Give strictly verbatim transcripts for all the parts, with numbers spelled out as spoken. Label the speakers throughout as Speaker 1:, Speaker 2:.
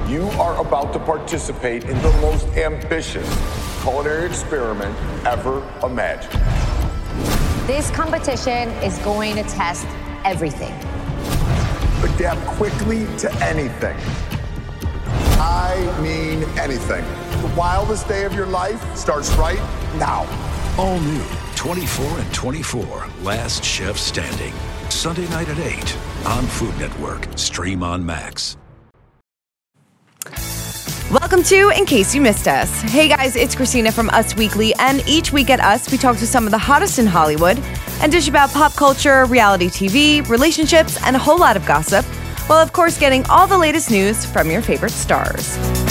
Speaker 1: You are about to participate in the most ambitious culinary experiment ever imagined.
Speaker 2: This competition is going to test everything.
Speaker 1: Adapt quickly to anything. I mean anything. The wildest day of your life starts right now.
Speaker 3: All new twenty-four and twenty-four, Last Chef Standing. Sunday night at eight on Food Network. Stream on Max.
Speaker 4: Welcome to In Case You Missed Us. Hey guys, it's Christina from Us Weekly, and each week at Us, we talk to some of the hottest in Hollywood and dish about pop culture, reality T V, relationships, and a whole lot of gossip, while of course getting all the latest news from your favorite stars.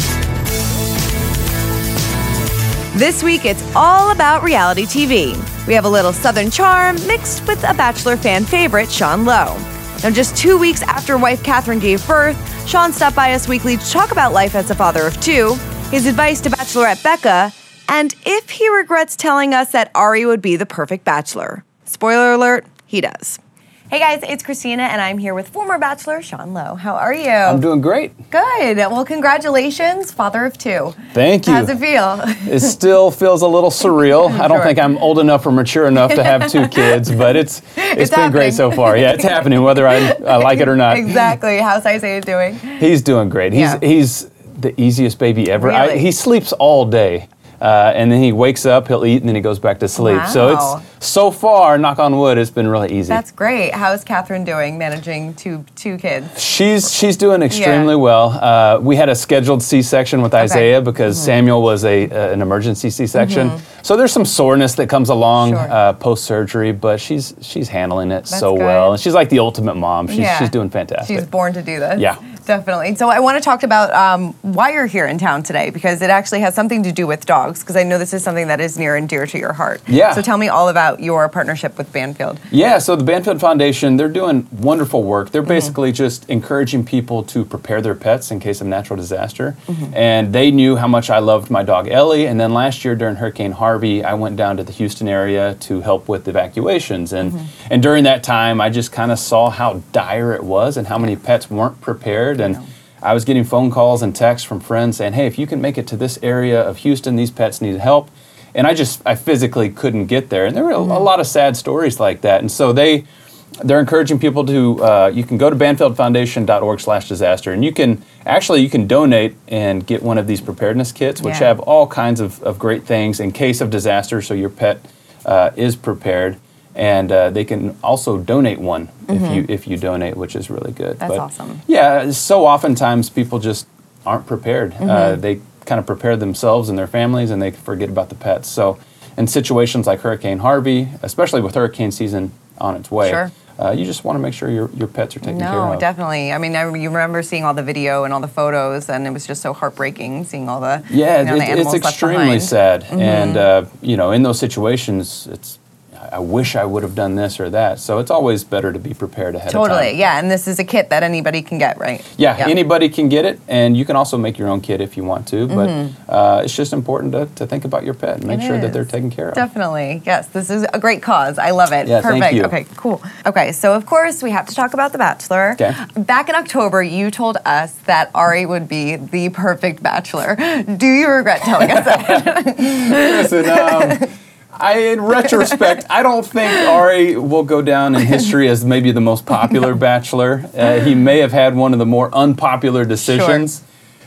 Speaker 4: This week, it's all about reality T V. We have a little Southern charm mixed with a Bachelor fan favorite, Sean Lowe. Now, just two weeks after wife Catherine gave birth, Sean stopped by Us Weekly to talk about life as a father of two, his advice to Bachelorette Becca, and if he regrets telling us that Ari would be the perfect bachelor. Spoiler alert, he does. Hey guys, it's Christina, and I'm here with former Bachelor Sean Lowe. How are you?
Speaker 5: I'm doing great.
Speaker 4: Good. Well, congratulations, father of two.
Speaker 5: Thank you.
Speaker 4: How's it feel?
Speaker 5: It still feels a little surreal. I don't
Speaker 4: Sure.
Speaker 5: think I'm old enough or mature enough to have two kids, but it's it's,
Speaker 4: It's
Speaker 5: been
Speaker 4: happening.
Speaker 5: great so far. Yeah, it's happening, whether I, I like it or not.
Speaker 4: Exactly. How's Isaiah doing?
Speaker 5: He's doing great. He's
Speaker 4: Yeah.
Speaker 5: he's the easiest baby ever. I,
Speaker 4: Really?
Speaker 5: he sleeps all day. Uh, and then he wakes up, he'll eat, and then he goes back to sleep. So
Speaker 4: Wow.
Speaker 5: it's, so far, knock on wood, it's been really easy.
Speaker 4: That's great. How's Catherine doing, managing two two kids?
Speaker 5: She's she's doing extremely
Speaker 4: Yeah.
Speaker 5: well. Uh, we had a scheduled C-section with Isaiah because Samuel was a uh, an emergency C-section. So there's some soreness that comes along
Speaker 4: Sure.
Speaker 5: uh, post-surgery, but she's she's handling it so
Speaker 4: good.
Speaker 5: well. And she's like the ultimate mom. She's
Speaker 4: Yeah.
Speaker 5: she's doing fantastic.
Speaker 4: She's born to do this.
Speaker 5: Yeah.
Speaker 4: Definitely. So I want to talk about um, why you're here in town today, because it actually has something to do with dogs, because I know this is something that is near and dear to your heart.
Speaker 5: Yeah.
Speaker 4: So tell me all about your partnership with Banfield.
Speaker 5: Yeah, so the Banfield Foundation, they're doing wonderful work.
Speaker 4: Mm-hmm.
Speaker 5: They're basically just encouraging people to prepare their pets in case of natural disaster.
Speaker 4: Mm-hmm.
Speaker 5: And they knew how much I loved my dog Ellie. And then last year during Hurricane Harvey, I went down to the Houston area to help with evacuations. And
Speaker 4: Mm-hmm.
Speaker 5: and during that time, I just kind of saw how dire it was and how many pets weren't prepared. And I was getting phone calls and texts from friends saying, hey, if you can make it to this area of Houston, these pets need help. And I just, I physically couldn't get there. And there were a, a lot of sad stories like that. And so they, they're encouraging people to, uh, you can go to banfieldfoundation.org slash disaster. And you can, actually, you can donate and get one of these preparedness kits, which
Speaker 4: Yeah.
Speaker 5: have all kinds of, of great things in case of disaster, so your pet uh, is prepared. And uh, they can also donate one if you if you donate, which is really good.
Speaker 4: That's awesome.
Speaker 5: Yeah, so oftentimes people just aren't prepared.
Speaker 4: Mm-hmm.
Speaker 5: Uh, they kind of prepare themselves and their families, and they forget about the pets. So in situations like Hurricane Harvey, especially with hurricane season on its way,
Speaker 4: Sure.
Speaker 5: uh, you just want to make sure your, your pets are taken care
Speaker 4: No,
Speaker 5: of.
Speaker 4: definitely. I mean, I, you remember seeing all the video and all the photos, and it was just so heartbreaking seeing all the
Speaker 5: Yeah,
Speaker 4: you know,
Speaker 5: it-
Speaker 4: the
Speaker 5: it's
Speaker 4: animals left
Speaker 5: extremely
Speaker 4: behind.
Speaker 5: sad. And, uh, you know, in those situations, it's I wish I would have done this or that. So it's always better to be prepared ahead of time.
Speaker 4: Totally, yeah. And this is a kit that anybody can get, right?
Speaker 5: Yeah,
Speaker 4: Yep.
Speaker 5: anybody can get it, and you can also make your own kit if you want to. But uh, it's just important to, to think about your pet and make
Speaker 4: It
Speaker 5: sure that
Speaker 4: is.
Speaker 5: they're taken care of.
Speaker 4: Definitely. Yes, this is a great cause. I love it.
Speaker 5: Yeah, thank
Speaker 4: Perfect.
Speaker 5: you.
Speaker 4: Okay, cool. Okay, so of course we have to talk about The Bachelor.
Speaker 5: Okay.
Speaker 4: Back in October, you told us that Ari would be the perfect bachelor. Do you regret telling us that?
Speaker 5: Listen, um, I, in retrospect, I don't think Ari will go down in history as maybe the most popular bachelor. Uh, he may have had one of the more unpopular decisions.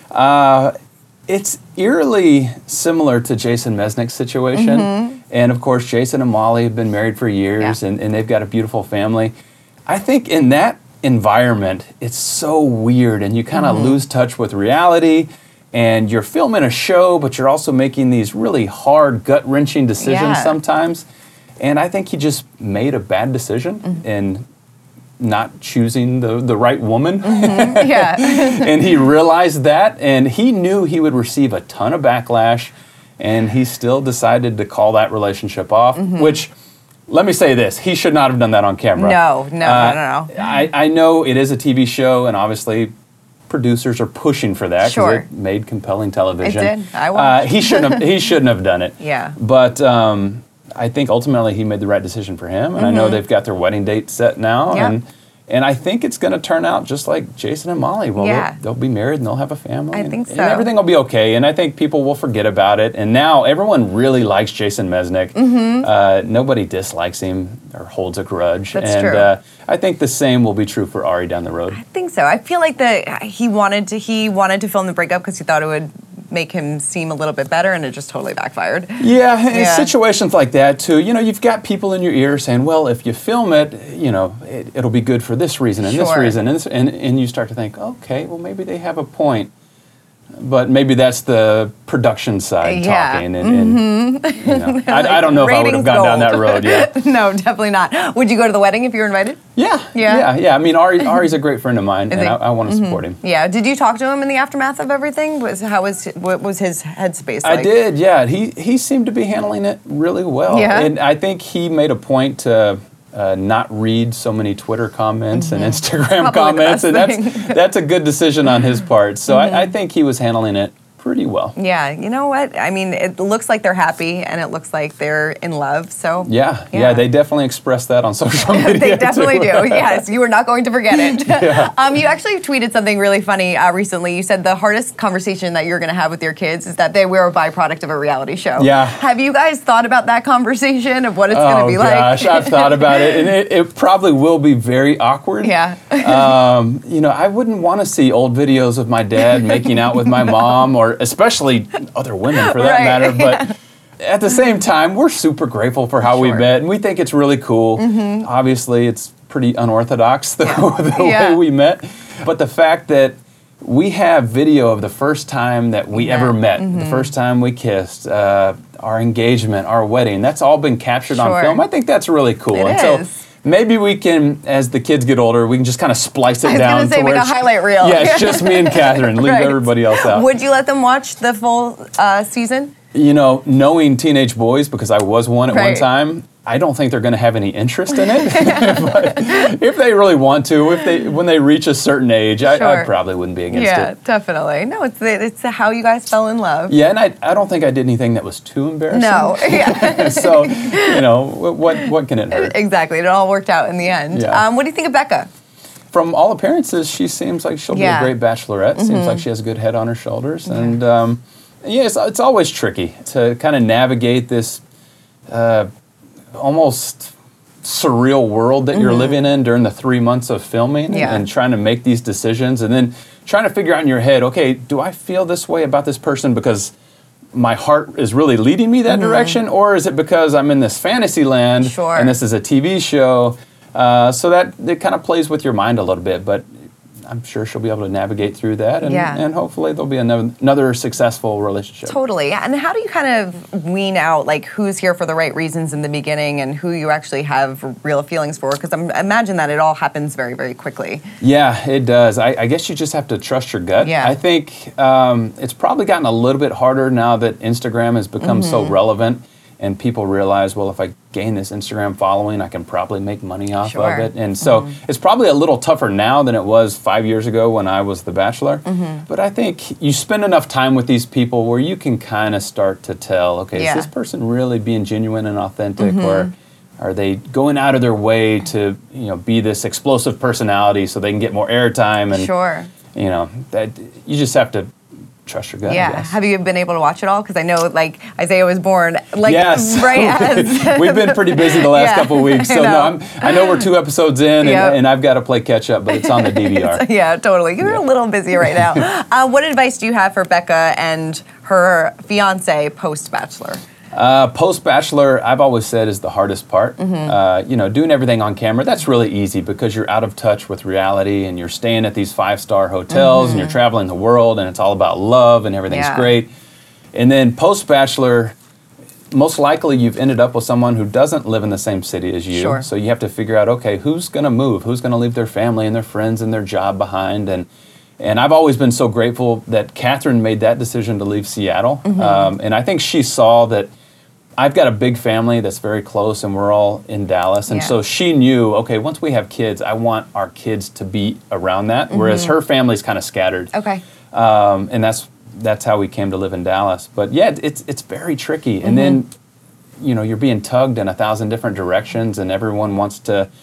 Speaker 5: Uh, it's eerily similar to Jason Mesnick's situation. And of course, Jason and Molly have been married for years,
Speaker 4: Yeah.
Speaker 5: and, and they've got a beautiful family. I think in that environment, it's so weird, and you kind of lose touch with reality. And you're filming a show, but you're also making these really hard, gut-wrenching decisions
Speaker 4: Yeah.
Speaker 5: sometimes. And I think he just made a bad decision in not choosing the, the right woman.
Speaker 4: Yeah.
Speaker 5: And he realized that, and he knew he would receive a ton of backlash, and he still decided to call that relationship off, which, let me say this, he should not have done that on camera.
Speaker 4: No, no,
Speaker 5: Uh,
Speaker 4: no, no, no.
Speaker 5: I, I know it is a T V show, and obviously producers are pushing for that because
Speaker 4: Sure.
Speaker 5: it made compelling television.
Speaker 4: It did. I
Speaker 5: Uh,
Speaker 4: watched.
Speaker 5: he shouldn't have. He shouldn't have done it.
Speaker 4: Yeah.
Speaker 5: But um, I think ultimately he made the right decision for him, and I know they've got their wedding date set now,
Speaker 4: Yeah.
Speaker 5: and And I think it's going to turn out just like Jason and Molly. Well,
Speaker 4: Yeah.
Speaker 5: they'll, they'll be married and they'll have a family.
Speaker 4: I
Speaker 5: and,
Speaker 4: think so.
Speaker 5: And everything will be okay. And I think people will forget about it. And now everyone really likes Jason Mesnick.
Speaker 4: Mm-hmm.
Speaker 5: Uh, nobody dislikes him or holds a grudge.
Speaker 4: That's
Speaker 5: and
Speaker 4: true.
Speaker 5: Uh, I think the same will be true for Ari down the road.
Speaker 4: I think so. I feel like that he wanted to he wanted to film the breakup because he thought it would make him seem a little bit better, and it just totally backfired.
Speaker 5: Yeah, in
Speaker 4: Yeah.
Speaker 5: situations like that too, you know, you've got people in your ear saying, well, if you film it, you know, it, it'll be good for this reason and this
Speaker 4: Sure.
Speaker 5: reason. And, this, and, and you start to think, okay, well, maybe they have a point. But maybe that's the production side
Speaker 4: Yeah.
Speaker 5: talking. And, and you know, I, I don't know if I would have
Speaker 4: Ratings
Speaker 5: gone down that
Speaker 4: gold.
Speaker 5: road yet.
Speaker 4: No, definitely not. Would you go to the wedding if you were invited?
Speaker 5: Yeah,
Speaker 4: Yeah?
Speaker 5: yeah, yeah. I mean, Ari, Ari's a great friend of mine, and
Speaker 4: he?
Speaker 5: I, I want to support him.
Speaker 4: Yeah. Did you talk to him in the aftermath of everything? Was how was what was his headspace like?
Speaker 5: I did, yeah. He he seemed to be handling it really well.
Speaker 4: Yeah.
Speaker 5: And I think he made a point to uh, not read so many Twitter comments and Instagram
Speaker 4: Probably the
Speaker 5: comments, and
Speaker 4: best
Speaker 5: that's
Speaker 4: thing.
Speaker 5: that's a good decision on his part. So I, I think he was handling it pretty well.
Speaker 4: Yeah, you know what? I mean, it looks like they're happy, and it looks like they're in love. So
Speaker 5: Yeah, yeah,
Speaker 4: Yeah.
Speaker 5: they definitely express that on social media.
Speaker 4: they definitely
Speaker 5: too.
Speaker 4: do. Yes, you are not going to forget it. um, you actually tweeted something really funny uh, recently. You said the hardest conversation that you're going to have with your kids is that they were a byproduct of a reality show.
Speaker 5: Yeah.
Speaker 4: Have you guys thought about that conversation of what it's going
Speaker 5: Oh
Speaker 4: to be
Speaker 5: gosh,
Speaker 4: like?
Speaker 5: I've thought about it, and it, it probably will be very awkward.
Speaker 4: Yeah.
Speaker 5: um, you know, I wouldn't want to see old videos of my dad making out with my mom, or especially other women for that
Speaker 4: Right,
Speaker 5: matter. But at the same time, we're super grateful for how we
Speaker 4: Sure.
Speaker 5: met, and we think it's really cool. Obviously, it's pretty unorthodox the, the
Speaker 4: Yeah.
Speaker 5: way we met, but the fact that we have video of the first time that we
Speaker 4: Yeah.
Speaker 5: ever met, the first time we kissed, uh, our engagement, our wedding, that's all been captured
Speaker 4: Sure.
Speaker 5: on film. I think that's really cool.
Speaker 4: It
Speaker 5: and so
Speaker 4: is.
Speaker 5: maybe we can, as the kids get older, we can just kind of splice it
Speaker 4: I was
Speaker 5: down.
Speaker 4: gonna say,
Speaker 5: to where
Speaker 4: make a
Speaker 5: it's-
Speaker 4: highlight reel.
Speaker 5: Yeah, it's just me and Catherine. Leave
Speaker 4: Right.
Speaker 5: everybody else out.
Speaker 4: Would you let them watch the full uh, season?
Speaker 5: You know, knowing teenage boys, because I was one at one
Speaker 4: Right.
Speaker 5: time, I don't think they're going to have any interest in it. But if they really want to, if they when they reach a certain age, I, I
Speaker 4: Sure.
Speaker 5: probably wouldn't be against
Speaker 4: Yeah,
Speaker 5: it.
Speaker 4: definitely. No, it's the, it's the how you guys fell in love.
Speaker 5: Yeah, and I, I don't think I did anything that was too embarrassing.
Speaker 4: No, yeah,
Speaker 5: So, you know, wh- what what can it hurt?
Speaker 4: exactly. It all worked out in the end.
Speaker 5: Yeah.
Speaker 4: Um, what do you think of Becca?
Speaker 5: From all appearances, she seems like she'll
Speaker 4: Yeah.
Speaker 5: be a great bachelorette. Seems like she has a good head on her shoulders. And um, yeah, it's, it's always tricky to kind of navigate this uh, almost surreal world that you're living in during the three months of filming
Speaker 4: Yeah.
Speaker 5: and trying to make these decisions and then trying to figure out in your head, okay, do I feel this way about this person because my heart is really leading me that direction, or is it because I'm in this fantasy land
Speaker 4: Sure.
Speaker 5: and this is a T V show? Uh, so that it kind of plays with your mind a little bit, but I'm sure she'll be able to navigate through that, and,
Speaker 4: Yeah.
Speaker 5: and hopefully there'll be another, another successful relationship.
Speaker 4: Totally. And how do you kind of wean out like who's here for the right reasons in the beginning and who you actually have real feelings for? Because I imagine that it all happens very, very quickly.
Speaker 5: Yeah, it does. I, I guess you just have to trust your gut.
Speaker 4: Yeah.
Speaker 5: I think um, it's probably gotten a little bit harder now that Instagram has become so
Speaker 4: Mm-hmm.
Speaker 5: relevant, and people realize, well, if I gain this Instagram following, I can probably make money off
Speaker 4: Sure.
Speaker 5: of it. And so
Speaker 4: Mm-hmm.
Speaker 5: it's probably a little tougher now than it was five years ago when I was The Bachelor.
Speaker 4: Mm-hmm.
Speaker 5: But I think you spend enough time with these people where you can kind of start to tell, okay,
Speaker 4: Yeah.
Speaker 5: is this person really being genuine and authentic,
Speaker 4: Mm-hmm.
Speaker 5: or are they going out of their way to, you know, be this explosive personality so they can get more airtime? And
Speaker 4: Sure.
Speaker 5: you know, that you just have to trust your gut. I
Speaker 4: Yeah.
Speaker 5: guess.
Speaker 4: Have you been able to watch it all? Because I know like Isaiah was born like
Speaker 5: Yes.
Speaker 4: right as
Speaker 5: We've been pretty busy the last
Speaker 4: Yeah,
Speaker 5: couple of weeks,
Speaker 4: I
Speaker 5: so no,
Speaker 4: know.
Speaker 5: I'm, I know we're two episodes in, and,
Speaker 4: Yep.
Speaker 5: and I've got to play catch up, but it's on the D V R.
Speaker 4: Yeah, totally. You're a little busy right now. uh, what advice do you have for Becca and her fiance post Bachelor?
Speaker 5: Uh, Post Bachelor, I've always said, is the hardest part.
Speaker 4: Mm-hmm.
Speaker 5: Uh, you know, doing everything on camera, that's really easy because you're out of touch with reality and you're staying at these five-star hotels and you're traveling the world and it's all about love and everything's
Speaker 4: Mm-hmm. Yeah.
Speaker 5: great. And then Post Bachelor, most likely you've ended up with someone who doesn't live in the same city as you.
Speaker 4: Sure.
Speaker 5: So you have to figure out, okay, who's going to move? Who's going to leave their family and their friends and their job behind? And and I've always been so grateful that Catherine made that decision to leave Seattle.
Speaker 4: Mm-hmm.
Speaker 5: Um, and I think she saw that I've got a big family that's very close and we're all in Dallas. And
Speaker 4: Yeah.
Speaker 5: so she knew, okay, once we have kids, I want our kids to be around that. Whereas
Speaker 4: Mm-hmm.
Speaker 5: her family's kind of scattered.
Speaker 4: Okay.
Speaker 5: Um, and that's that's how we came to live in Dallas. But yeah, it's it's very tricky. And then, you know, you're being tugged in a thousand different directions and everyone wants to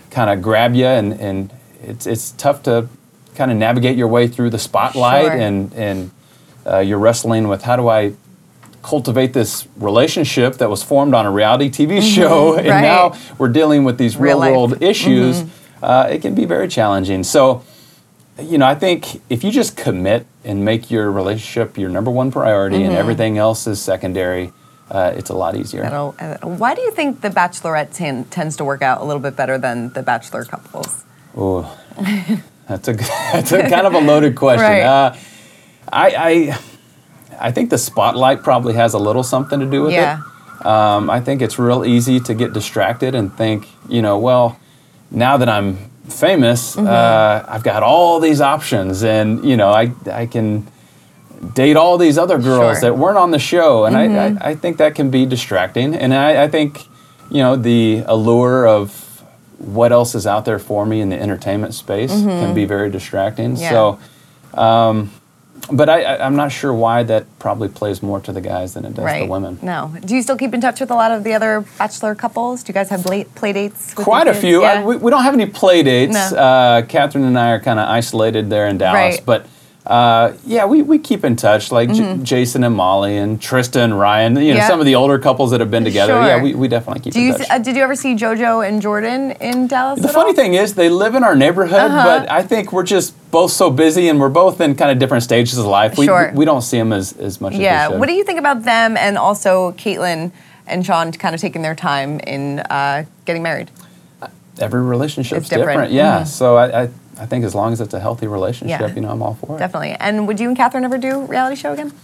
Speaker 5: kind of grab you, and, and it's it's tough to kind of navigate your way through the spotlight,
Speaker 4: Sure.
Speaker 5: and and uh, you're wrestling with how do I cultivate this relationship that was formed on a reality T V show, and
Speaker 4: right.
Speaker 5: now we're dealing with these
Speaker 4: Real
Speaker 5: real,
Speaker 4: life.
Speaker 5: world issues. Uh, it can be very challenging. So, you know, I think if you just commit and make your relationship your number one priority, and everything else is secondary, uh, it's a lot easier.
Speaker 4: That'll- uh, Why do you think the Bachelorette ten- tends to work out a little bit better than the Bachelor couples?
Speaker 5: Oh, that's a that's a kind of a loaded question.
Speaker 4: Right.
Speaker 5: Uh, I, I I think the spotlight probably has a little something to do with
Speaker 4: Yeah.
Speaker 5: it. Um, I think it's real easy to get distracted and think, you know, well, now that I'm famous,
Speaker 4: Mm-hmm.
Speaker 5: uh, I've got all these options, and you know, I I can date all these other girls
Speaker 4: Sure.
Speaker 5: that weren't on the show, and
Speaker 4: Mm-hmm.
Speaker 5: I, I I think that can be distracting, and I, I think, you know, the allure of what else is out there for me in the entertainment space can be very distracting.
Speaker 4: Mm-hmm. Yeah.
Speaker 5: So, um, but I, I, I'm not sure why that probably plays more to the guys than it does
Speaker 4: Right.
Speaker 5: the women.
Speaker 4: No. Do you still keep in touch with a lot of the other Bachelor couples? Do you guys have play, play dates? With
Speaker 5: Quite
Speaker 4: your
Speaker 5: a
Speaker 4: kids?
Speaker 5: few.
Speaker 4: Yeah.
Speaker 5: I, we, we don't have any play dates.
Speaker 4: No.
Speaker 5: Uh, Catherine and I are kind of isolated there in Dallas,
Speaker 4: Right.
Speaker 5: but. Uh, yeah, we, we keep in touch, like J- Jason and Molly and Trista and Ryan. You know,
Speaker 4: Mm-hmm. Yeah.
Speaker 5: some of the older couples that have been together.
Speaker 4: Sure.
Speaker 5: Yeah, we, we definitely keep
Speaker 4: Do
Speaker 5: in
Speaker 4: you,
Speaker 5: touch.
Speaker 4: uh, did you ever see JoJo and Jordan in Dallas?
Speaker 5: The
Speaker 4: at
Speaker 5: funny
Speaker 4: all?
Speaker 5: thing is, they live in our neighborhood,
Speaker 4: Uh-huh.
Speaker 5: but I think we're just both so busy, and we're both in kind of different stages of life. We,
Speaker 4: Sure.
Speaker 5: we don't see them as, as much
Speaker 4: Yeah.
Speaker 5: as we should.
Speaker 4: What do you think about them and also Caitlyn and Sean kind of taking their time in uh, getting married?
Speaker 5: Every relationship's
Speaker 4: It's different.
Speaker 5: different. Yeah.
Speaker 4: Mhm.
Speaker 5: So I, I I think as long as it's a healthy relationship,
Speaker 4: Yeah.
Speaker 5: you know, I'm all for it.
Speaker 4: Definitely. And would you and Catherine ever do a reality show again?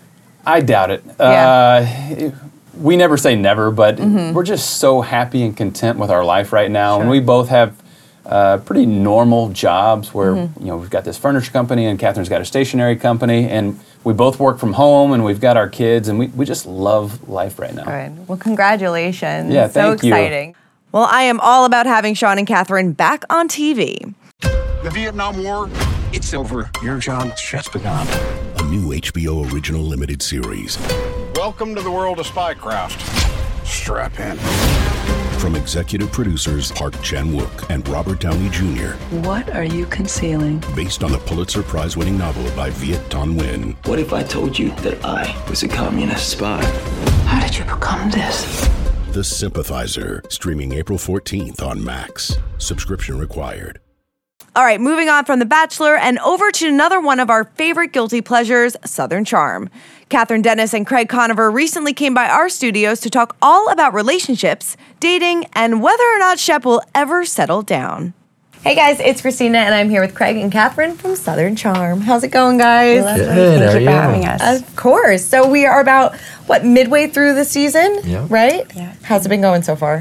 Speaker 5: I doubt it.
Speaker 4: Yeah.
Speaker 5: Uh, we never say never, but we're just so happy and content with our life right now, and
Speaker 4: Sure.
Speaker 5: we both have uh, pretty normal jobs where you know we've got this furniture company, and Catherine's got a stationery company, and we both work from home, and we've got our kids, and we, we just love life right now.
Speaker 4: All right. Well, congratulations.
Speaker 5: Yeah,
Speaker 4: so
Speaker 5: thank you.
Speaker 4: exciting. Well, I am all about having Sean and Catherine back on T V.
Speaker 6: The Vietnam War, it's over. Your job just begun.
Speaker 7: A new H B O original limited series
Speaker 6: Welcome to the world of spycraft. Strap in.
Speaker 7: from executive producers Park Chan-wook and Robert Downey Junior
Speaker 8: What are you concealing?
Speaker 7: Based on the Pulitzer Prize-winning novel by Viet Thanh Nguyen.
Speaker 9: What if I told you that I was a communist spy?
Speaker 8: How did you become this?
Speaker 7: The Sympathizer, streaming April fourteenth on Max. Subscription required.
Speaker 4: All right, moving on from The Bachelor and over to another one of our favorite guilty pleasures, Southern Charm. Catherine Dennis and Craig Conover recently came by our studios to talk all about relationships, dating, and whether or not Shep will ever settle down. Hey guys, it's Christina, and I'm here with Craig and Catherine from Southern Charm. How's it going, guys?
Speaker 10: Good, thank you for having us.
Speaker 4: Of course. So we are about, what, midway through the season,
Speaker 10: Yeah.
Speaker 4: right?
Speaker 10: Yeah.
Speaker 4: How's it been going so far?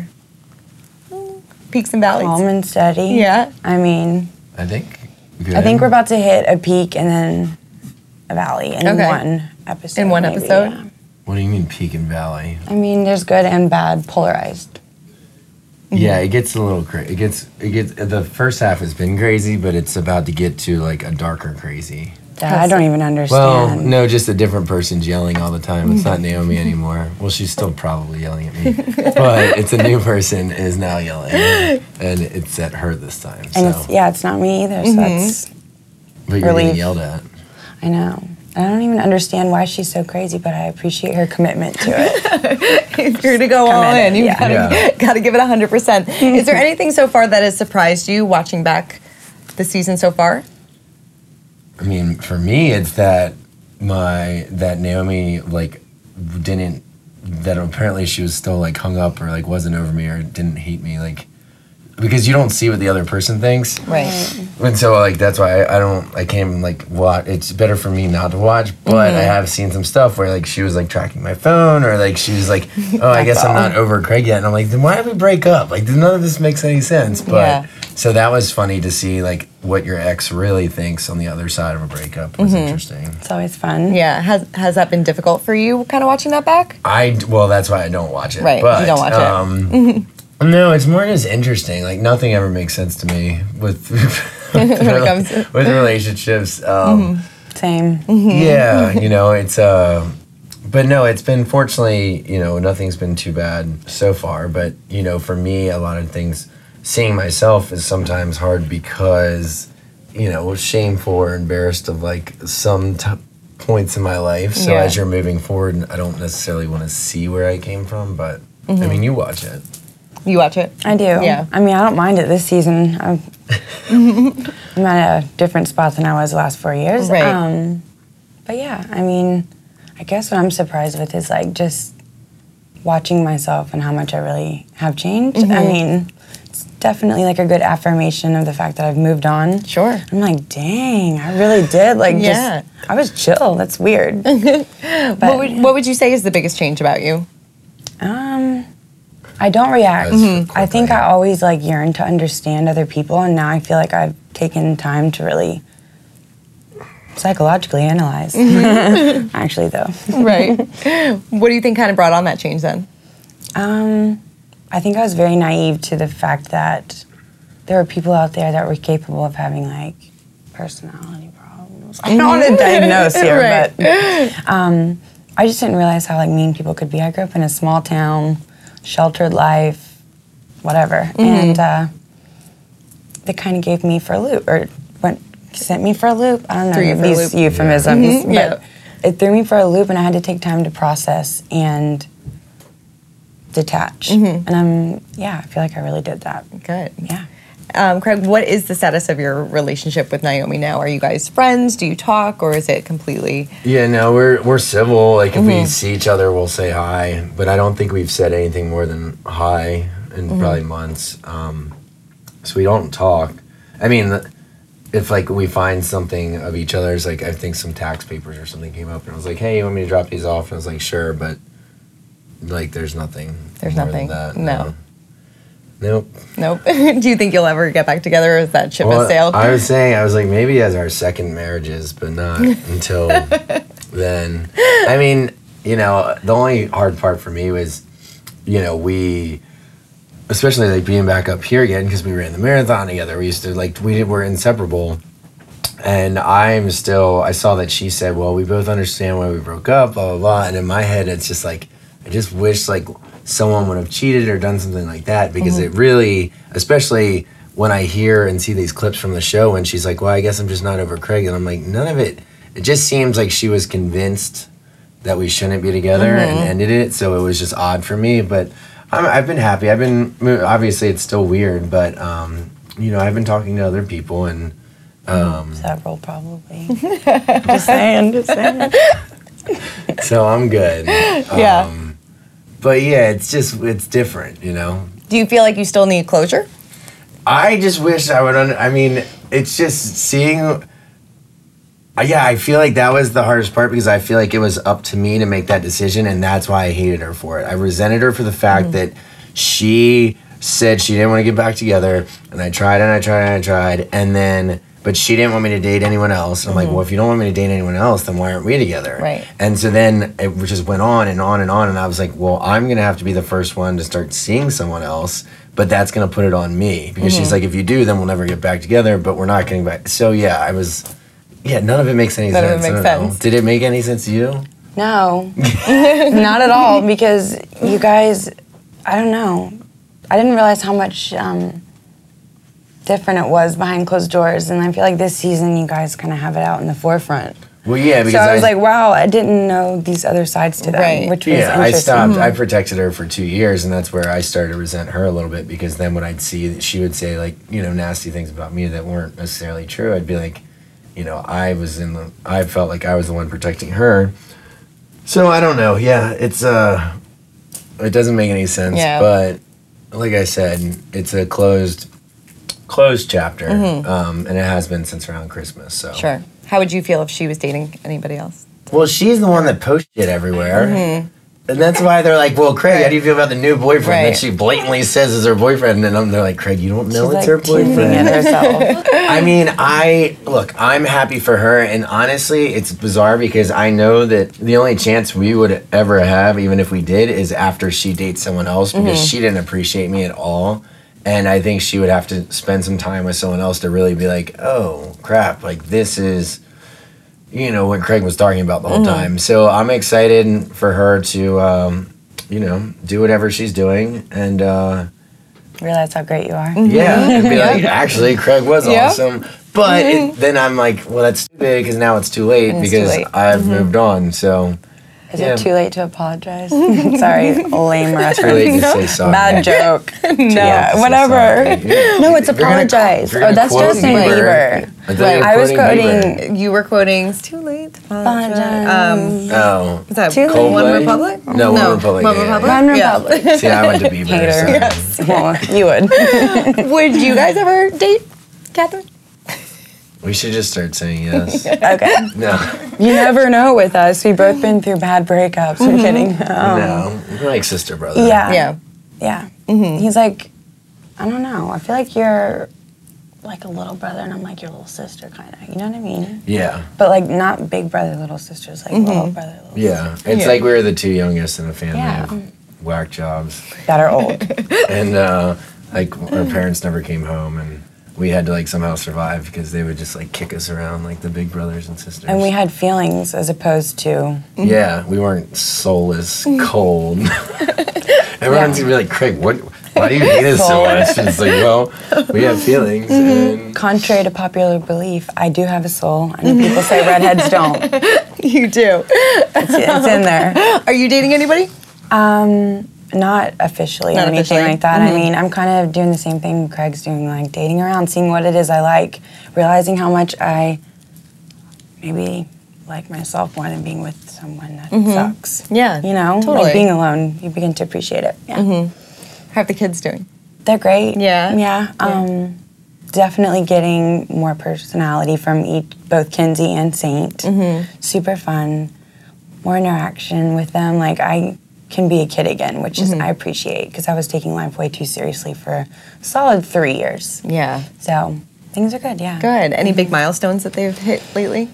Speaker 4: Peaks and valleys?
Speaker 10: Calm and steady.
Speaker 4: Yeah.
Speaker 10: I mean,
Speaker 11: I think. Good.
Speaker 10: I think we're about to hit a peak and then a valley in
Speaker 4: Okay.
Speaker 10: one episode.
Speaker 4: In one
Speaker 10: maybe,
Speaker 4: episode?
Speaker 10: yeah.
Speaker 11: What do you mean peak and valley?
Speaker 10: I mean, there's good and bad, polarized.
Speaker 11: Yeah, it gets a little crazy. It gets. It gets. The first half has been crazy, but it's about to get to like a darker crazy.
Speaker 10: That I don't even
Speaker 11: Well,
Speaker 10: understand.
Speaker 11: no, just a different person's yelling all the time. It's not Naomi anymore. Well, she's still probably yelling at me, but it's a new person is now yelling, and it's at her this time.
Speaker 10: And
Speaker 11: So,
Speaker 10: it's, yeah, it's not me either. So that's,
Speaker 11: but you're getting
Speaker 10: relief.
Speaker 11: yelled at.
Speaker 10: I know. I don't even understand why she's so crazy, but I appreciate her commitment to it.
Speaker 4: If you're to go all
Speaker 10: Committed,
Speaker 4: in, you
Speaker 10: yeah.
Speaker 4: gotta,
Speaker 11: Yeah.
Speaker 4: gotta give it one hundred percent. Is there anything so far that has surprised you watching back the season so far?
Speaker 11: I mean, for me, it's that my that Naomi like didn't that apparently she was still like hung up or like wasn't over me or didn't hate me like because you don't see what the other person thinks.
Speaker 4: Right.
Speaker 11: And so like that's why I, I don't I can't even like watch. It's better for me not to watch. But I have seen some stuff where like she was like tracking my phone or like she was like, oh I guess I'm not over Craig yet. And I'm like, then why did we break up? Like none of this makes any sense. But
Speaker 4: Yeah.
Speaker 11: so that was funny to see like what your ex really thinks on the other side of a breakup was interesting.
Speaker 10: It's always fun.
Speaker 4: Yeah. Has has that been difficult for you, kind of watching that back?
Speaker 11: I well that's why I don't watch it.
Speaker 4: Right, you
Speaker 11: But,
Speaker 4: don't watch it.
Speaker 11: um, No, it's more just interesting. Like nothing ever makes sense to me with
Speaker 4: When it comes to-
Speaker 11: with relationships. Um,
Speaker 10: Same.
Speaker 11: Yeah, you know, it's uh but no, it's been fortunately, you know, nothing's been too bad so far, but you know, for me a lot of things seeing myself is sometimes hard because, you know, shameful or embarrassed of like some t- points in my life. So
Speaker 12: Yeah.
Speaker 11: as you're moving forward, I don't necessarily want to see where I came from, but
Speaker 12: Mhm.
Speaker 11: I mean, you watch it.
Speaker 12: You watch it?
Speaker 10: I do.
Speaker 12: Yeah.
Speaker 10: I mean, I don't mind it this season. I'm, I'm at a different spot than I was the last four years.
Speaker 12: Right.
Speaker 10: Um, but yeah, I mean, I guess what I'm surprised with is like just watching myself and how much I really have changed. I
Speaker 12: Mhm.
Speaker 10: mean, it's definitely like a good affirmation of the fact that I've moved on.
Speaker 12: Sure.
Speaker 10: I'm like, dang, I really did. Like,
Speaker 12: Yeah.
Speaker 10: just, I was chill. That's weird.
Speaker 12: what, would, what would you say is the biggest change about you?
Speaker 10: Um, I don't react.
Speaker 12: Mhm.
Speaker 10: I think I always like yearn to understand other people, and now I feel like I've taken time to really psychologically analyze.
Speaker 12: Mhm.
Speaker 10: Actually, though.
Speaker 12: Right. What do you think kind of brought on that change then?
Speaker 10: Um, I think I was very naive to the fact that there were people out there that were capable of having like personality problems. I don't want to diagnose here,
Speaker 12: Right.
Speaker 10: but um, I just didn't realize how like mean people could be. I grew up in a small town, sheltered life, whatever,
Speaker 12: Mhm.
Speaker 10: and uh, it kind of gave me for a loop, or went sent me for a loop. I don't know
Speaker 12: Threw you for a
Speaker 10: these
Speaker 12: loop.
Speaker 10: euphemisms,
Speaker 12: Mhm,
Speaker 10: but
Speaker 12: yeah.
Speaker 10: it threw me for a loop, and I had to take time to process and detach.
Speaker 12: Mhm.
Speaker 10: And I'm, yeah, I feel like I really did that.
Speaker 12: Good.
Speaker 10: Yeah.
Speaker 12: Um, Craig, what is the status of your relationship with Naomi now? Are you guys friends? Do you talk, or is it completely?
Speaker 11: Yeah, no, we're we're civil. Like if we
Speaker 12: Mhm.
Speaker 11: see each other, we'll say hi. But I don't think we've said anything more than hi in
Speaker 12: Mhm.
Speaker 11: probably months. Um, so we don't talk. I mean, if like we find something of each other's, like I think some tax papers or something came up, and I was like, "Hey, you want me to drop these off?" And I was like, "Sure," but like, there's nothing.
Speaker 12: There's
Speaker 11: more
Speaker 12: nothing.
Speaker 11: Than that.
Speaker 12: No.
Speaker 11: Nope.
Speaker 12: Nope. Do you think you'll ever get back together, or is that ship
Speaker 11: Well,
Speaker 12: has sailed?
Speaker 11: I was saying, I was like, maybe as our second marriages, but not until then. I mean, you know, the only hard part for me was, you know, we, especially like being back up here again, because we ran the marathon together. We used to, like, we were inseparable. And I'm still, I saw that she said, well, we both understand why we broke up, blah, blah, blah. And in my head, it's just like, I just wish, like, someone would have cheated or done something like that, because
Speaker 12: Mhm.
Speaker 11: it really, especially when I hear and see these clips from the show and she's like, well, I guess I'm just not over Craig. And I'm like, none of it, it just seems like she was convinced that we shouldn't be together and
Speaker 12: Mhm.
Speaker 11: ended it. So it was just odd for me, but I'm, I've been happy. I've been, obviously it's still weird, but, um, you know, I've been talking to other people and, um,
Speaker 10: Several, probably. Just saying, just saying.
Speaker 11: so I'm good.
Speaker 12: Yeah.
Speaker 11: Um, but yeah, it's just, it's different, you know?
Speaker 12: Do you feel like you still need closure?
Speaker 11: I just wish I would, under, I mean, it's just seeing, uh, yeah, I feel like that was the hardest part, because I feel like it was up to me to make that decision, and that's why I hated her for it. I resented her for the fact
Speaker 12: Mhm.
Speaker 11: that she said she didn't want to get back together, and I tried and I tried and I tried, and then, but she didn't want me to date anyone else. And I'm like,
Speaker 12: Mhm.
Speaker 11: well, if you don't want me to date anyone else, then why aren't we together?
Speaker 12: Right.
Speaker 11: And so then it just went on and on and on, and I was like, well, I'm going to have to be the first one to start seeing someone else, but that's going to put it on me, because
Speaker 12: Mhm.
Speaker 11: she's like, if you do, then we'll never get back together, but we're not getting back. So yeah, I was, yeah, none of it makes any
Speaker 12: None of it
Speaker 11: sense. I
Speaker 12: makes
Speaker 11: don't know.
Speaker 12: sense.
Speaker 11: Did it make any sense to you?
Speaker 10: No, not at all, because you guys, I don't know. I didn't realize how much um, different it was behind closed doors, and I feel like this season you guys kind of have it out in the forefront.
Speaker 11: Well, yeah, because
Speaker 10: So I was like, wow, I didn't know these other sides to them,
Speaker 12: Right.
Speaker 10: which was
Speaker 11: yeah, I
Speaker 10: interesting.
Speaker 11: stopped.
Speaker 12: Mm-hmm.
Speaker 11: I protected her for two years, and that's where I started to resent her a little bit, because then when I'd see that she would say, like, you know, nasty things about me that weren't necessarily true, I'd be like, you know, I was in the, I felt like I was the one protecting her. So I don't know. Yeah, it's uh, it doesn't make any sense.
Speaker 12: Yeah.
Speaker 11: But like I said, it's a closed, closed chapter,
Speaker 12: Mhm.
Speaker 11: um, and it has been since around Christmas. So
Speaker 12: Sure. How would you feel if she was dating anybody else?
Speaker 11: Well, she's the one that posts it everywhere.
Speaker 12: Mhm.
Speaker 11: And that's why they're like, well, Craig, how do you feel about the new boyfriend
Speaker 12: Right.
Speaker 11: that she blatantly says is her boyfriend? And I'm, they're like, Craig, you don't know
Speaker 10: She's
Speaker 11: it's
Speaker 10: like
Speaker 11: her
Speaker 10: tuning
Speaker 11: boyfriend.
Speaker 10: in herself.
Speaker 11: I mean, I, look, I'm happy for her. And honestly, it's bizarre because I know that the only chance we would ever have, even if we did, is after she dates someone else, because
Speaker 12: Mhm.
Speaker 11: she didn't appreciate me at all. And I think she would have to spend some time with someone else to really be like, oh, crap, like this is, you know, what Craig was talking about the whole
Speaker 12: Mhm.
Speaker 11: time. So I'm excited for her to, um, you know, do whatever she's doing. And uh,
Speaker 10: realize how great you are.
Speaker 11: Yeah, and be like, actually, Craig was
Speaker 10: Yeah.
Speaker 11: awesome. But it, then I'm like, well, that's stupid because now it's too late
Speaker 10: And it's too
Speaker 11: because
Speaker 10: late.
Speaker 11: I've
Speaker 10: Mhm.
Speaker 11: moved on. So,
Speaker 10: Is
Speaker 11: yeah.
Speaker 10: it too late to apologize? Sorry, lame reference.
Speaker 11: Too late to say sorry.
Speaker 10: Bad joke.
Speaker 12: No.
Speaker 10: Yeah,
Speaker 11: say
Speaker 10: whatever.
Speaker 11: sorry. Yeah.
Speaker 10: No, it's
Speaker 11: If you're gonna-
Speaker 10: apologize.
Speaker 11: if you're
Speaker 10: Oh,
Speaker 11: gonna
Speaker 10: that's
Speaker 11: quote
Speaker 10: Justin
Speaker 11: Bieber-
Speaker 10: Bieber.
Speaker 11: I thought you were
Speaker 10: I was
Speaker 11: quoting
Speaker 10: quoting.
Speaker 12: You were quoting, it's too late to apologize.
Speaker 10: Apologize.
Speaker 11: Oh.
Speaker 12: Was that
Speaker 10: Too
Speaker 12: One
Speaker 11: Coldplay?
Speaker 12: Republic?
Speaker 11: No, One Republic,
Speaker 12: One
Speaker 11: yeah,
Speaker 12: Republic?
Speaker 10: One
Speaker 12: Yeah.
Speaker 10: Republic.
Speaker 11: See, I went to Bieber.
Speaker 10: Hater.
Speaker 11: So.
Speaker 10: Well, you would.
Speaker 12: Would you guys ever date, Catherine?
Speaker 11: We should just start saying yes.
Speaker 10: Okay.
Speaker 11: No.
Speaker 10: You never know with us. We've both been through bad breakups. I'm kidding. Um,
Speaker 11: No. We're like sister brother.
Speaker 10: Yeah.
Speaker 12: Yeah.
Speaker 10: Yeah.
Speaker 12: Mm-hmm.
Speaker 10: He's like, I don't know. I feel like you're like a little brother, and I'm like your little sister, kind of. You know what I mean?
Speaker 11: Yeah.
Speaker 10: But like not big brother, little sisters, like little brother, little
Speaker 11: Yeah. It's
Speaker 10: Yeah.
Speaker 11: like we were the two youngest in the family
Speaker 10: Yeah.
Speaker 11: of whack jobs.
Speaker 10: that are old.
Speaker 11: And uh, like our parents never came home and we had to like somehow survive because they would just like kick us around like the big brothers and sisters.
Speaker 10: And we had feelings as opposed to.
Speaker 11: Yeah, we weren't soulless, cold. Everyone's gonna be like, Craig, what? Why do you hate us so much? It's like, well, we have feelings. And
Speaker 10: Contrary to popular belief, I do have a soul, and people say redheads don't.
Speaker 12: You do.
Speaker 10: It's, it's in there.
Speaker 12: Are you dating anybody?
Speaker 10: Um, not officially
Speaker 12: Not
Speaker 10: or anything
Speaker 12: officially.
Speaker 10: like that.
Speaker 12: Mhm.
Speaker 10: I mean, I'm kind of doing the same thing Craig's doing, like dating around, seeing what it is I like, realizing how much I maybe like myself more than being with someone that
Speaker 12: Mhm.
Speaker 10: sucks.
Speaker 12: Yeah,
Speaker 10: You know,
Speaker 12: totally.
Speaker 10: like being alone, you begin to appreciate it. Yeah.
Speaker 12: Mm-hmm. How are the kids doing?
Speaker 10: They're great.
Speaker 12: Yeah?
Speaker 10: Yeah. Um, definitely getting more personality from each, both Kinsey and Saint.
Speaker 12: Mm-hmm.
Speaker 10: Super fun. More interaction with them. Like I can be a kid again, which is
Speaker 12: Mhm.
Speaker 10: I appreciate because I was taking life way too seriously for a solid three years.
Speaker 12: Yeah.
Speaker 10: So things are good. Yeah.
Speaker 12: Good. Any big milestones that they've hit lately?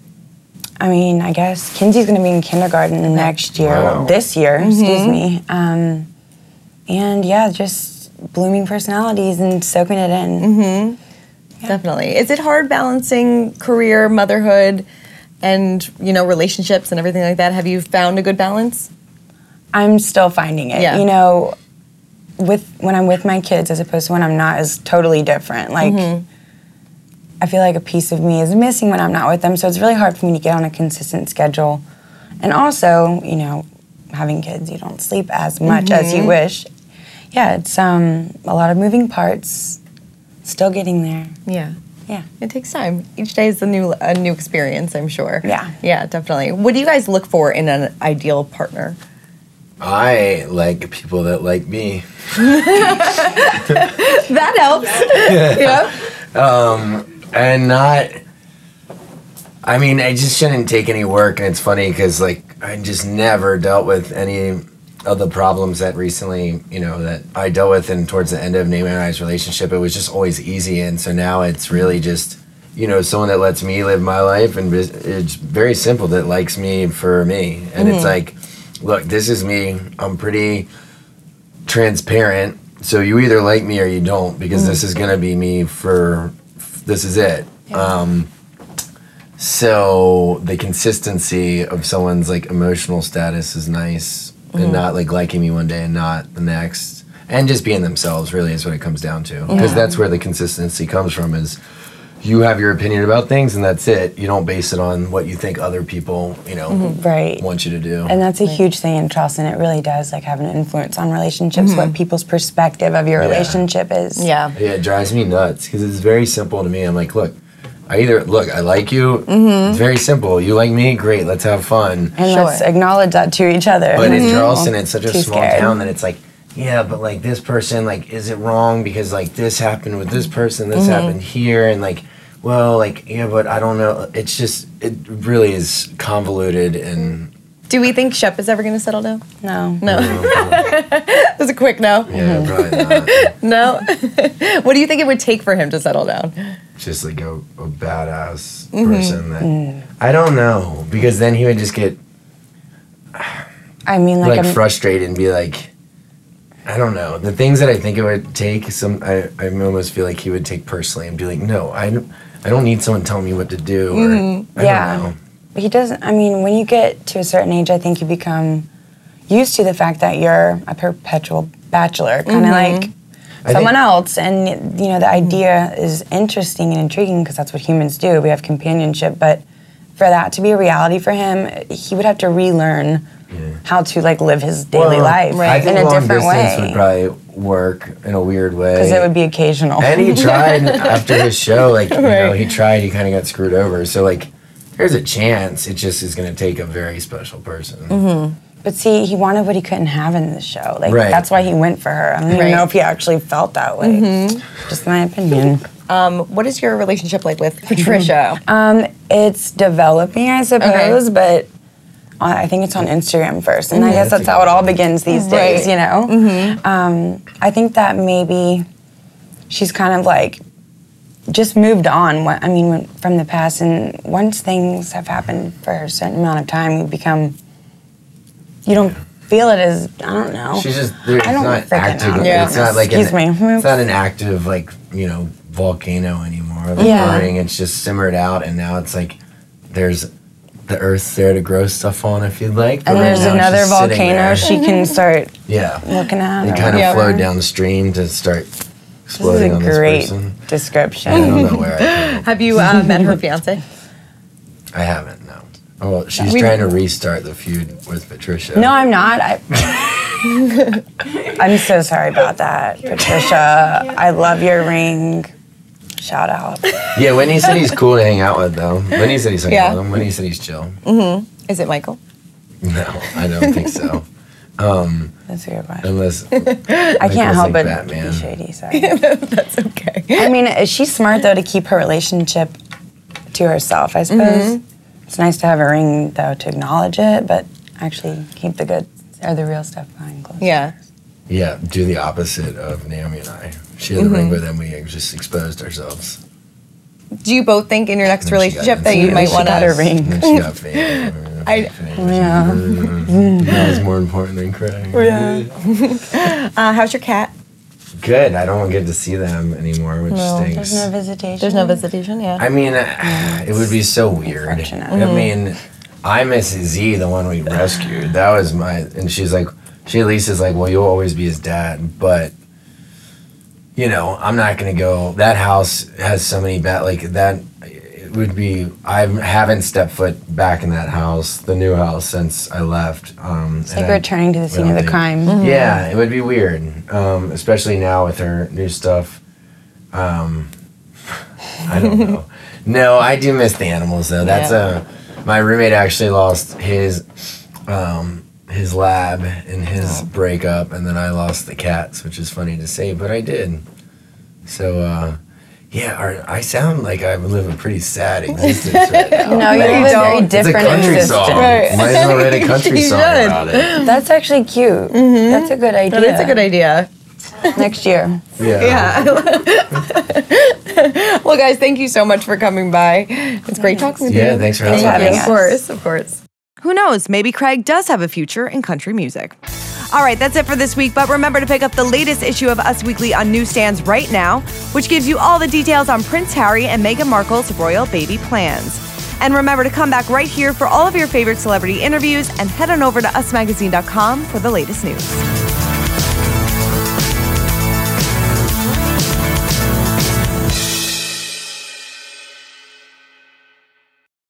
Speaker 10: I mean, I guess Kinsey's going to be in kindergarten next year.
Speaker 11: Wow.
Speaker 10: Well, this year, excuse
Speaker 12: Mhm.
Speaker 10: me. Um, and yeah, just blooming personalities and soaking it in.
Speaker 12: Mm-hmm. Definitely. Is it hard balancing career, motherhood, and you know relationships and everything like that? Have you found a good balance?
Speaker 10: I'm still finding it.
Speaker 12: Yeah.
Speaker 10: You know, with when I'm with my kids as opposed to when I'm not is totally different. Like
Speaker 12: Mhm.
Speaker 10: I feel like a piece of me is missing when I'm not with them, so it's really hard for me to get on a consistent schedule. And also, you know, having kids, you don't sleep as much as you
Speaker 12: Mhm.
Speaker 10: wish. Yeah, it's um a lot of moving parts. Still getting there.
Speaker 12: Yeah.
Speaker 10: Yeah.
Speaker 12: It takes time. Each day is a new a new experience, I'm sure.
Speaker 10: Yeah.
Speaker 12: Yeah, definitely. What do you guys look for in an ideal partner?
Speaker 11: I like people that like me.
Speaker 12: That helps. Yeah.
Speaker 11: Um, and not. I mean, I just shouldn't take any work, and it's funny because like I just never dealt with any of the problems that recently, you know, that I dealt with, and towards the end of Naomi and I's relationship, it was just always easy, and so now it's really just, you know, someone that lets me live my life, and bis- it's very simple, that likes me for me, and it's
Speaker 13: Mhm.
Speaker 11: like, look, this is me. I'm pretty transparent, so you either like me or you don't, because
Speaker 13: Mhm.
Speaker 11: this is gonna be me for. This is it. Um, so the consistency of someone's like emotional status is nice,
Speaker 13: Mhm.
Speaker 11: and not like liking me one day and not the next, and just being themselves really is what it comes down to. Because
Speaker 13: Yeah.
Speaker 11: that's where the consistency comes from. Is you have your opinion about things, and that's it. You don't base it on what you think other people, you know,
Speaker 10: Mhm. Right.
Speaker 11: want you to do.
Speaker 10: And that's a huge thing in trust, and it really does like have an influence on relationships,
Speaker 11: Mhm.
Speaker 10: what people's perspective of your
Speaker 11: Yeah.
Speaker 10: relationship is.
Speaker 12: Yeah.
Speaker 11: Yeah, it drives me nuts because it's very simple to me. I'm like, look, I either look, I like you.
Speaker 10: Mhm.
Speaker 11: It's very simple. You like me, great. Let's have fun.
Speaker 10: And let's acknowledge that to each other.
Speaker 11: But in Charleston, it's such a
Speaker 10: Too
Speaker 11: small
Speaker 10: scared.
Speaker 11: town that it's like, yeah, but like this person, like, is it wrong because like this happened with this person, this
Speaker 12: Mhm.
Speaker 11: happened here, and like, well, like, yeah, but I don't know. It's just, it really is convoluted and.
Speaker 12: Do we think Shep is ever going to settle down?
Speaker 10: No.
Speaker 12: No. That was a quick no.
Speaker 11: Yeah, probably not.
Speaker 12: No. What do you think it would take for him to settle down?
Speaker 11: Just like a, a badass
Speaker 12: Mhm.
Speaker 11: person that I don't know, because then he would just get
Speaker 10: I mean, like,
Speaker 11: like
Speaker 10: I'm-
Speaker 11: frustrated and be like, I don't know, the things that I think it would take. Some I, I almost feel like he would take personally and be like, no, I don't, I don't need someone telling me what to do. Or,
Speaker 10: Mhm.
Speaker 11: I
Speaker 10: Yeah.
Speaker 11: don't know.
Speaker 10: He doesn't, I mean, when you get to a certain age, I think you become used to the fact that you're a perpetual bachelor, kind of
Speaker 12: Mhm.
Speaker 10: like
Speaker 11: I
Speaker 10: someone
Speaker 11: think-
Speaker 10: else. And, you know, the idea is interesting and intriguing because that's what humans do. We have companionship. But for that to be a reality for him, he would have to relearn how to, like, live his daily
Speaker 11: Well,
Speaker 10: life
Speaker 11: I think
Speaker 10: in a
Speaker 11: long
Speaker 10: different
Speaker 11: distance
Speaker 10: way.
Speaker 11: would probably work in a weird way.
Speaker 10: Because it would be occasional.
Speaker 11: And he tried after his show, like, you know,
Speaker 10: Right.
Speaker 11: he tried, he kind of got screwed over. So, like, there's a chance. It just is going to take a very special person.
Speaker 10: Mm-hmm. But see, he wanted what he couldn't have in the show. Like,
Speaker 11: Right.
Speaker 10: that's why he went for her. I don't even
Speaker 12: Right.
Speaker 10: know if he actually felt that way.
Speaker 12: Mhm.
Speaker 10: Just my opinion.
Speaker 12: Um, what is your relationship like with Patricia?
Speaker 10: um, it's developing, I suppose, but I think it's on Instagram first. And I
Speaker 12: Mhm.
Speaker 10: guess that's how it all begins these days,
Speaker 12: Right.
Speaker 10: you know?
Speaker 12: Mhm.
Speaker 10: Um, I think that maybe she's kind of like just moved on. Wh- I mean, when, from the past. And once things have happened for a certain amount of time, we become, you don't feel it as, I don't know.
Speaker 11: She's just, there's
Speaker 10: I don't
Speaker 11: not
Speaker 10: freaking
Speaker 11: active.
Speaker 10: know.
Speaker 11: It's not like
Speaker 10: Excuse
Speaker 11: an,
Speaker 10: me.
Speaker 11: It's not an active, like, you know, volcano anymore. Like
Speaker 10: Yeah.
Speaker 11: burning. It's just simmered out, and now it's like there's the earth's there to grow stuff on if you'd like. but
Speaker 10: And
Speaker 11: right
Speaker 10: there's
Speaker 11: now it's
Speaker 10: another
Speaker 11: just sitting
Speaker 10: volcano
Speaker 11: there.
Speaker 10: she can start
Speaker 11: Yeah.
Speaker 10: looking at.
Speaker 11: It
Speaker 10: or
Speaker 11: kind of
Speaker 10: whatever.
Speaker 11: flowed down the stream to start
Speaker 10: This is
Speaker 11: exploding
Speaker 10: a
Speaker 11: on this
Speaker 10: great
Speaker 11: person.
Speaker 10: description.
Speaker 11: I don't know where I
Speaker 12: Have you uh, met her fiance?
Speaker 11: I haven't, no. Oh, well, she's
Speaker 10: We-
Speaker 11: trying to restart the feud with Patricia.
Speaker 10: No, I'm not. I, I'm so sorry about that, Patricia. I love your ring. Shout out.
Speaker 11: Yeah, Whitney said he's cool to hang out with, though. Whitney said he's hanging
Speaker 12: Yeah.
Speaker 11: out with him. Whitney said he's chill.
Speaker 12: Mm-hmm. Is it Michael?
Speaker 11: No, I don't think so. Um,
Speaker 10: That's a good question.
Speaker 11: Unless
Speaker 10: I can't help but
Speaker 11: Batman.
Speaker 10: be shady. Sorry. That's okay. I mean, she's smart though to keep her relationship to herself. I suppose it's nice to have a ring though to acknowledge it, but actually keep the good or the real stuff behind closed.
Speaker 12: Yeah.
Speaker 11: Yeah, do the opposite of Naomi and I. She had a ring
Speaker 12: Mhm.
Speaker 11: with him. We just exposed ourselves.
Speaker 12: Do you both think in your next
Speaker 11: And then she got
Speaker 12: relationship that you
Speaker 11: insane.
Speaker 12: might
Speaker 11: She
Speaker 12: want
Speaker 11: got
Speaker 12: to
Speaker 11: a ring. And then she got famous.
Speaker 12: I,
Speaker 10: Yeah.
Speaker 11: That was more important than crying.
Speaker 12: uh, how's your cat?
Speaker 11: Good. I don't get to see them anymore, which
Speaker 12: No.
Speaker 11: stinks.
Speaker 10: There's no visitation.
Speaker 12: There's no visitation, yeah.
Speaker 11: I mean, uh, it would be so weird. I
Speaker 12: Mhm.
Speaker 11: mean, I miss Z, the one we rescued. That was my, and she's like, she at least is like, well, you'll always be his dad, but, you know, I'm not gonna go. That house has so many bad, like that. It would be. I haven't stepped foot back in that house, the new house, since I left. Um,
Speaker 10: It's
Speaker 11: and
Speaker 10: like
Speaker 11: I-
Speaker 10: returning to the
Speaker 11: I
Speaker 10: scene
Speaker 11: don't
Speaker 10: of the
Speaker 11: think-
Speaker 10: crime. Mhm.
Speaker 11: Yeah, it would be weird, um, especially now with her new stuff. Um, I don't know. No, I do miss the animals though. That's
Speaker 12: Yeah.
Speaker 11: a. My roommate actually lost his, um, his lab in his breakup, and then I lost the cats, which is funny to say, but I did. So, uh, yeah, our, I sound like I live a pretty sad existence right now.
Speaker 10: No, you live a very
Speaker 11: It's a
Speaker 10: different
Speaker 11: country
Speaker 10: existence.
Speaker 11: song.
Speaker 10: Right.
Speaker 11: Might as well write a country
Speaker 10: You
Speaker 11: song
Speaker 10: should.
Speaker 11: about it.
Speaker 10: That's actually cute. That's a good idea.
Speaker 12: That is a good idea.
Speaker 10: Next year.
Speaker 11: Yeah.
Speaker 12: Well, guys, thank you so much for coming by. It's great talking with you.
Speaker 11: Yeah, thanks for
Speaker 12: Thank
Speaker 11: having
Speaker 12: you.
Speaker 11: us.
Speaker 12: Of course, of course.
Speaker 4: Who knows? Maybe Craig does have a future in country music. All right, that's it for this week, but remember to pick up the latest issue of Us Weekly on newsstands right now, which gives you all the details on Prince Harry and Meghan Markle's royal baby plans. And remember to come back right here for all of your favorite celebrity interviews and head on over to us magazine dot com for the latest news.